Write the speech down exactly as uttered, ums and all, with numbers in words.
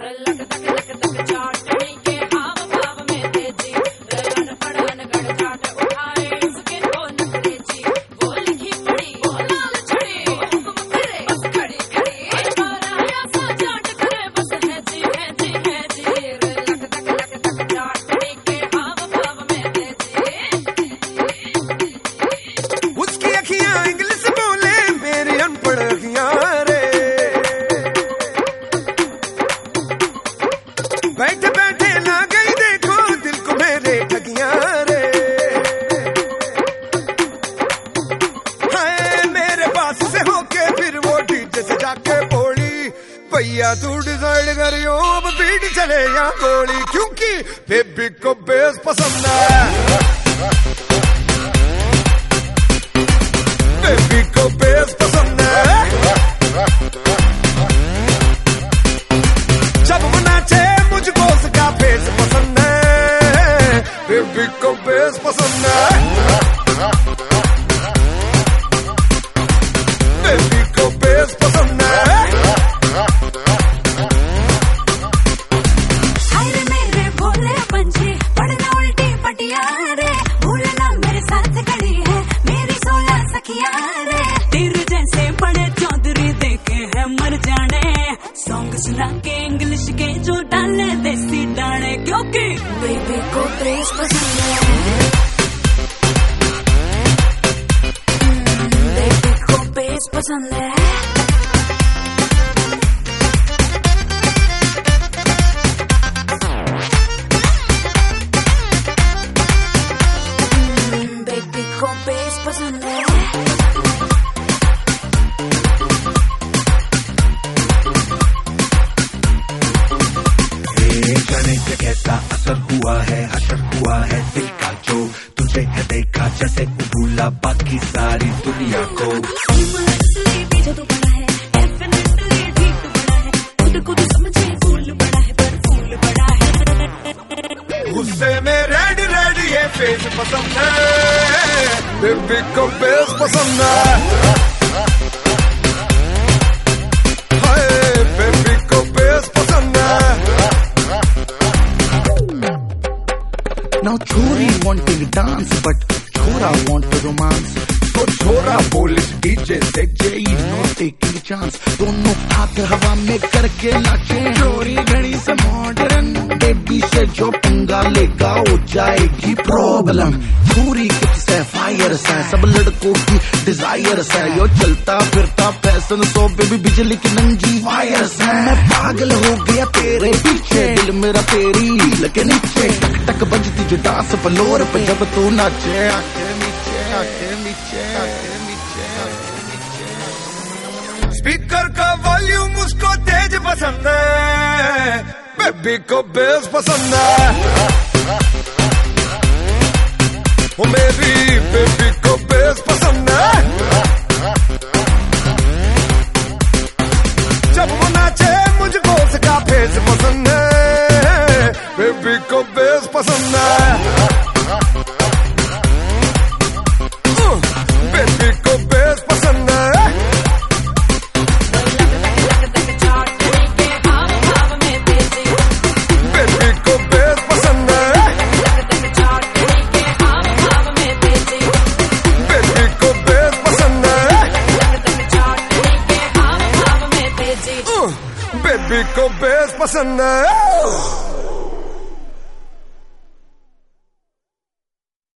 बैठे बैठे ना गई देखो दिल को मेरे ठगियां रे। हाय मेरे पास से होके फिर वो डीजे से जाके बोली, भैया तू डिसाइड करियो अब बीट चले या गोली, क्योंकि बेबी को बेस पसंद है, बेबी को बेस पसंद है। जब वो नाचे मुझको उसका बेस पसंद है, बेबी को बेस पसंद है, बेबी को बेस पसंद है। अरे मेरे भोले पंछी पढ़ना उल्टी पटिया रे, भूलना मेरे साथ खड़ी है मेरी सोलह सखिया रे। तेरे जैसे बड़े चौधरी देखे हैं मर जाने, सॉन्ग सुना के इंग्लिश के जो डाले देसी डाले, क्योंकि बेबी को बेस पसंद है, बेबी को बेस पसंद है। बेबी को बेस पसंद है। कैसा असर हुआ है, असर हुआ है दिल का जो तुझे है देखा जैसे भूला बाकी सारी दुनिया को। जो तो बड़ा है डेफिनेटली ठीक तो बड़ा है, खुद को तो समझे फूल बड़ा है पर फूल बड़ा है। गुस्से में रेड रेड ये फेस पसंद है, बेबी को बेस पसंद है, हाय बेबी को बेस पसंद है। Now Chori wanting dance but Chora want to romance, so Chora बोले डीजे से Jay is not taking chance, दोनों हाथ हवा में करके नाचे। चोरी घड़ी से मॉडर्न बेबी से जो पंगा लेगा हो जाएगी प्रॉब्लम। चोरी किप्स है फायर है सब लड़कों की डिजायर है, यो चलता फिरता फैशन सो बेबी बिजली की नंगी वायर है। मैं पागल हो गया तेरे पीछे, दिल मेरा तेरी लगे नीचे, टक टक बजती जो डांस फ्लोर पे जब तू नाचे। आके नीचे आके नीचे आके नीचे आके नीचे। स्पीकर का वॉल्यूम उसको तेज पसंद है, बेबी को बेस पसंद है, वो मेरी बेबी को बेस पसंद है। जब वो नाचे मुझको उसका फेस पसंद है, बेबी को बेस पसंद है, बेबी को बेस पसंद है। बेबी को बेस पसंद है, बेबी को बेस पसंद है, बेबी को बेस पसंद है।